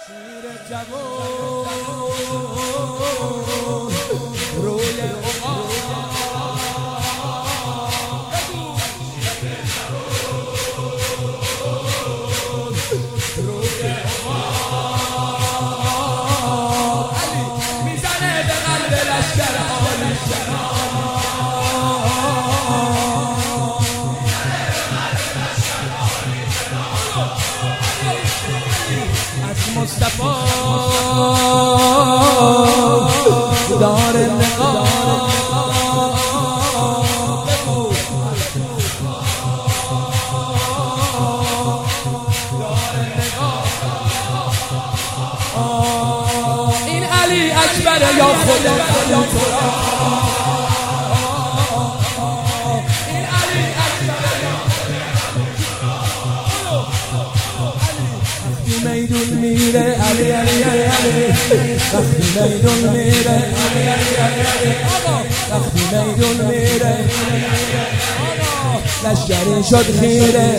شیر جوان روی عقاب روی عقاب علی میزنه به قلب لشکر عالی مصطفی دار نقاب این علی اکبر یا خدا یا ترا این علی اکبر میدون میره علی علی علی علی وقتی میدون میره علی علی علی علی وقتی میدون میره لشکری شد خیره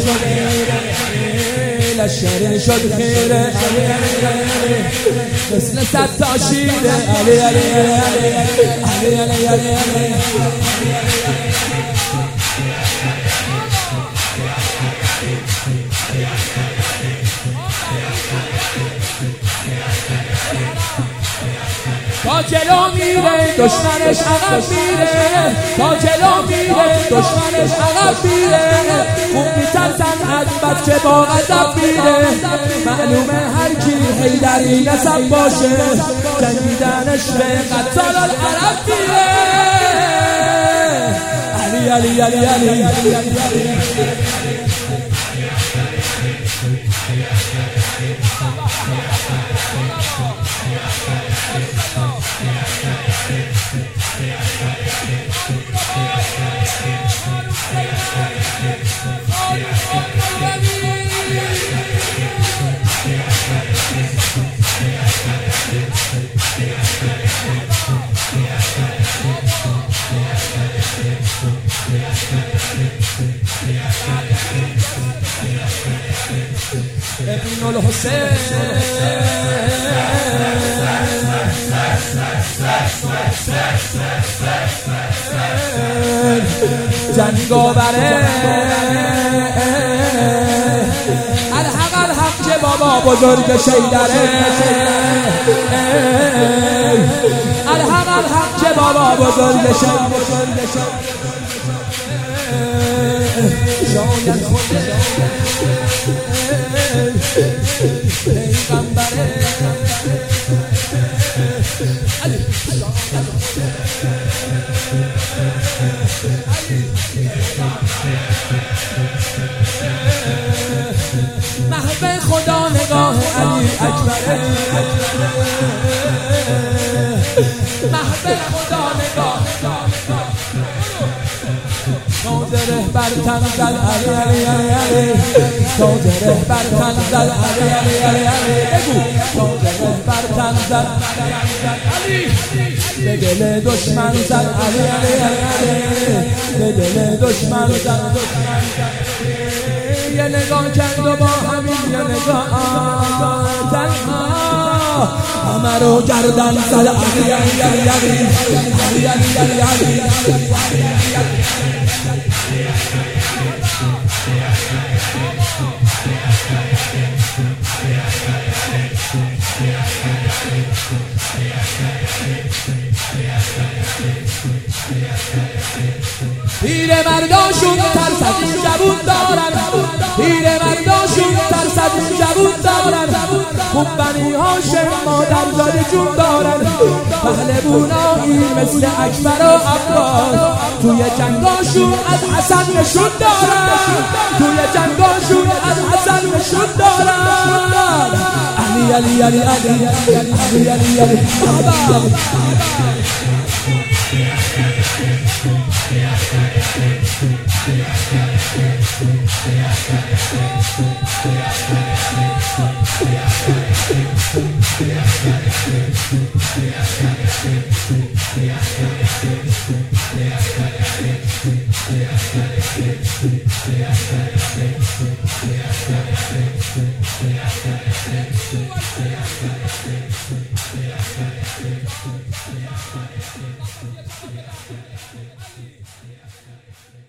لشکری شد خیره علی علی علی مثل صد تا شیره علی علی علی علی علی علی علی تا جلو میره دشمنش عقب میره تا جلو میره دشمنش عقب میره خوب میترسن از بچه با غضب میره معلومه هر کی حیدری نسب باشه جنگیدنش به قتال العرب میره علی علی علی علی ابن الحسین جنگاوره الحق الحق که بابا بزرگ شیدره الحق الحق که بابا بزرگ شیدره شاید خود پیغمبره محب خدا نگاه علی اکبره محب خدا نگاه تاجره بر تنزل علی علی علی علی تاجره بر تنزل علی علی علی علی بگو تاجره بر تنزل علی به دل دشمن زد علی علی علی علی به دل دشمن زد یه نگاه کرد و با همین یه نگاه تنها همه رو گردن زد علی علی علی علی علی علی علی علی پیر مرداشون ترس از این جوون دارن پیر مرداشون ترس از این جوون دارن خوب بنی هاشم مادر زاده جون دارن پهلوونایی مثل اکبر و عباس توی جنگاشون از حسن نشون دارن توی جنگاشون از حسن نشون دارن علی علی علی علی علی علی علی باشه.